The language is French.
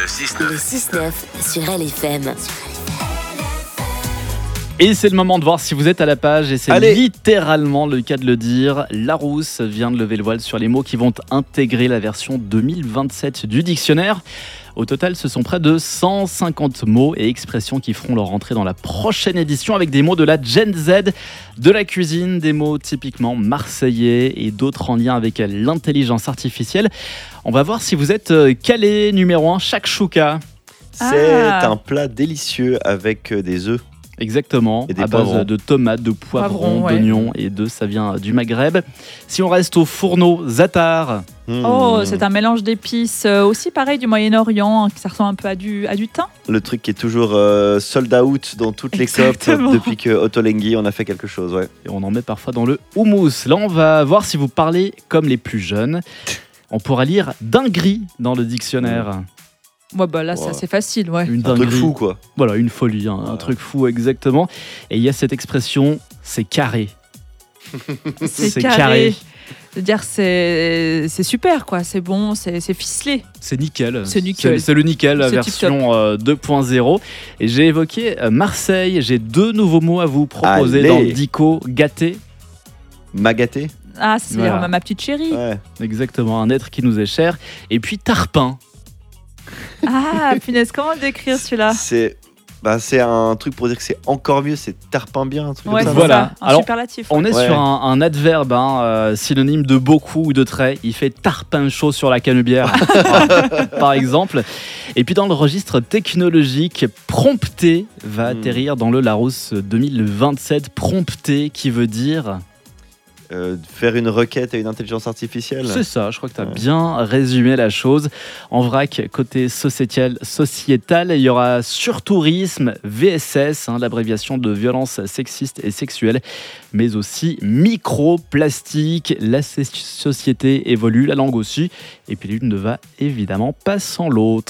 6-9. Le 6-9 sur LFM. Et c'est le moment de voir si vous êtes à la page, et c'est Allez. littéralement le cas de le dire. Larousse vient de lever le voile sur les mots qui vont intégrer la version 2027 du dictionnaire. Au total, ce sont près de 150 mots et expressions qui feront leur entrée dans la prochaine édition, avec des mots de la Gen Z, de la cuisine, des mots typiquement marseillais et d'autres en lien avec l'intelligence artificielle. On va voir si vous êtes calé numéro 1, shakshuka. C'est un plat délicieux avec des œufs. Exactement, Et des à base poivrons. de tomates, de poivrons, Ouais. d'oignons et ça vient du Maghreb. Si on reste au fourneau, za'atar. Oh, c'est un mélange d'épices, aussi pareil du Moyen-Orient, hein, ça ressemble un peu à du thym. Le truc qui est toujours sold out dans toutes les copes Exactement. depuis que Ottolenghi on a fait quelque chose. Ouais. Et on en met parfois dans le houmous. Là, on va voir si vous parlez comme les plus jeunes. On pourra lire dinguerie dans le dictionnaire. Ouais, bah là, Ouais. c'est assez facile, ouais. Une Un truc dinguerie. fou quoi. Voilà, une folie, un truc fou exactement. Et il y a cette expression, c'est carré. C'est carré. C'est-à-dire, c'est super, quoi. C'est bon, c'est ficelé. C'est nickel. C'est nickel. C'est le nickel, C'est version 2.0. Et j'ai évoqué Marseille. J'ai 2 nouveaux mots à vous proposer Allez. dans le dico. Gâté. Magaté. Ah, c'est Voilà. ma petite chérie. Ouais. Exactement, un être qui nous est cher. Et puis tarpin. Ah, punaise, comment le décrire celui-là? C'est un truc pour dire que c'est encore mieux, c'est tarpin bien, un truc Ouais, comme c'est ça. Voilà. ça, un Alors, superlatif. On est Ouais. sur un adverbe synonyme de beaucoup ou de très. Il fait tarpin chaud sur la canebière, par exemple. Et puis dans le registre technologique, prompter va atterrir dans le Larousse 2027. Prompter qui veut dire... Faire une requête à une intelligence artificielle. C'est ça, je crois que tu as Ouais. bien résumé la chose. En vrac, côté sociétal, il y aura surtourisme, VSS, l'abréviation de violence sexiste et sexuelle, mais aussi microplastique. La société évolue, la langue aussi, et puis l'une ne va évidemment pas sans l'autre.